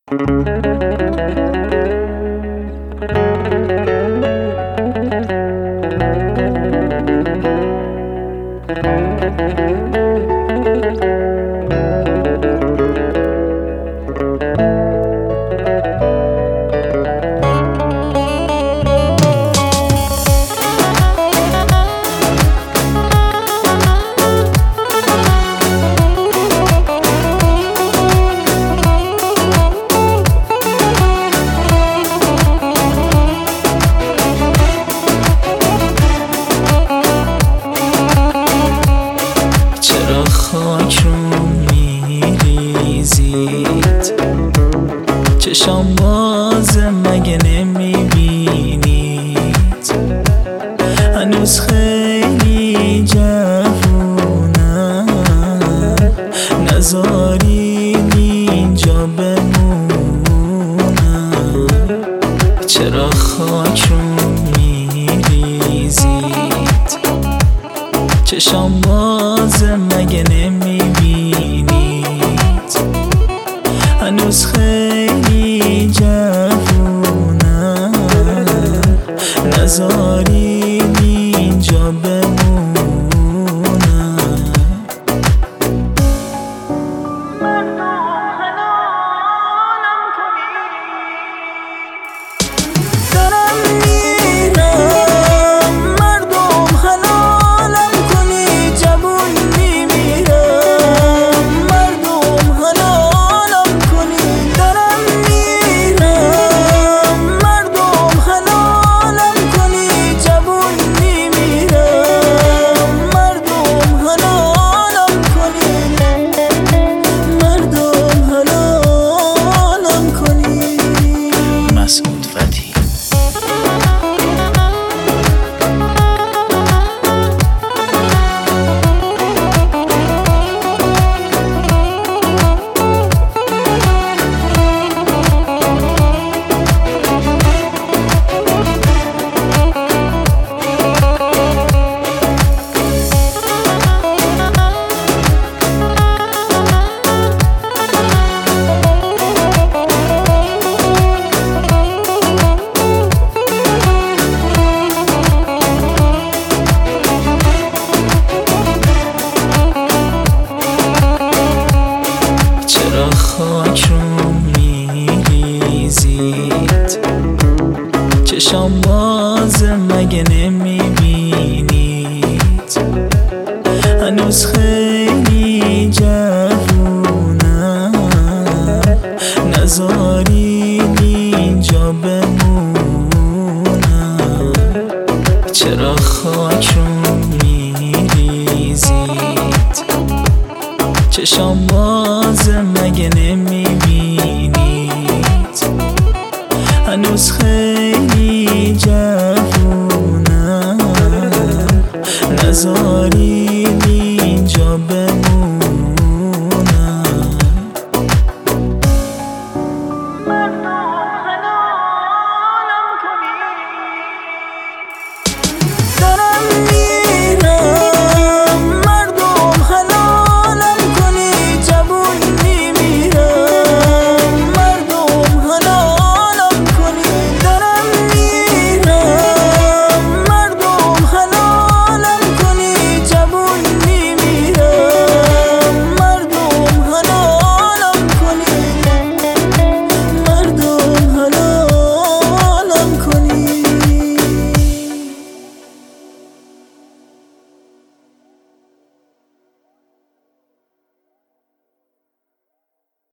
خاک رو میریزید، چشام بازه مگه نمیبینید؟ هنوز خیلی جوونم، نذارین اینجا بمونم. چرا خاک رو میریزید، چشام بازه مگه نمیبینید؟ هنوز خیلی جوونم، نذارین اینجا بمونم. خاک رو میریزید، چشام بازه مگه نمیبینید؟ هنوز خیلی جوونم، نذارین اینجا بمونم. چرا خاک رو میریزید، چشام بازه مگه نمیبینید؟